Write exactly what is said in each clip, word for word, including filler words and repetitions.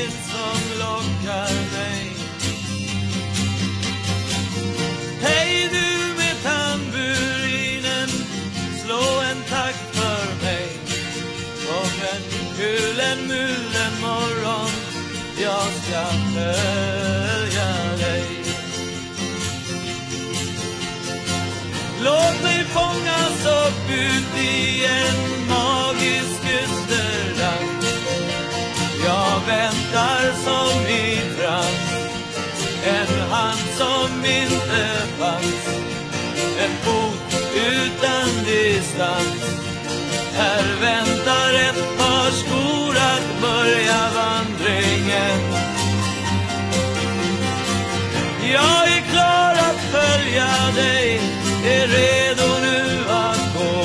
inget som lockar mig. Hej du med tamburinen, slå en takt för mig. Och en kulen mulen morgon, jag ska följa dig. Låt mig fångas upp ut i en magisk österdans. Jag väntar som i trans, en hand som inte fanns, en fot utan distans. Här väntar ett par skor att börja vandringen. Jag är klar att följa dig, är redo nu att gå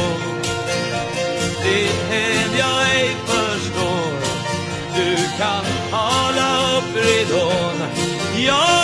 dithän jag ej förstår. Du kan hala upp ridån. Jag